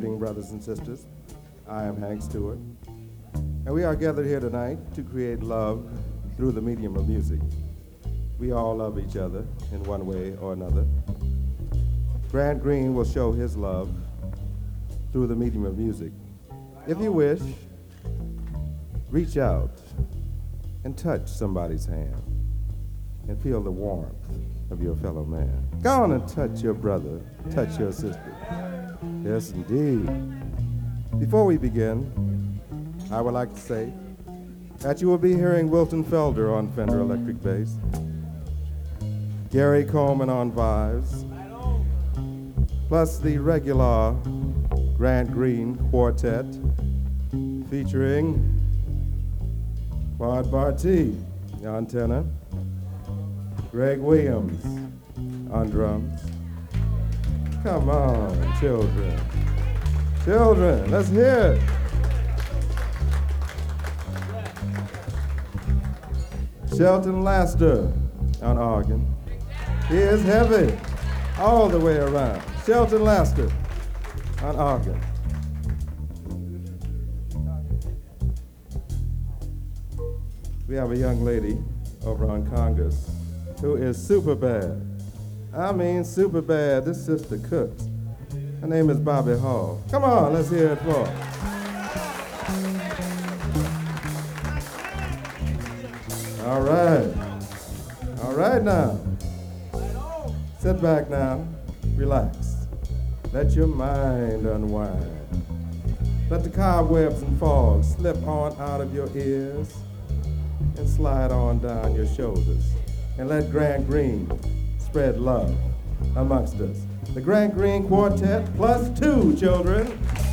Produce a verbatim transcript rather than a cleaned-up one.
greeting, brothers and sisters. I am Hank Stewart, and we are gathered here tonight to create love through the medium of music. We all love each other in one way or another. Grant Green will show his love through the medium of music. If you wish, reach out and touch somebody's hand and feel the warmth of your fellow man. Go on and touch your brother, touch your sister. Yes, indeed. Before we begin, I would like to say that you will be hearing Wilton Felder on Fender electric bass, Gary Coleman on vibes, plus the regular Grant Green Quartet featuring Claude Barty on tenor, Greg Williams on drums. Come on, children. Children, let's hear it. Shelton Laster on organ. He is heavy all the way around. Shelton Laster on organ. We have a young lady over on Congress who is super bad. I mean super bad. This sister cooks. Her name is Bobby Hall. Come on, let's hear it for her. All right. All right now. Sit back now. Relax. Let your mind unwind. Let the cobwebs and fog slip on out of your ears and slide on down your shoulders. And let Grant Green spread love amongst us. The Grant Green Quartet plus two, children.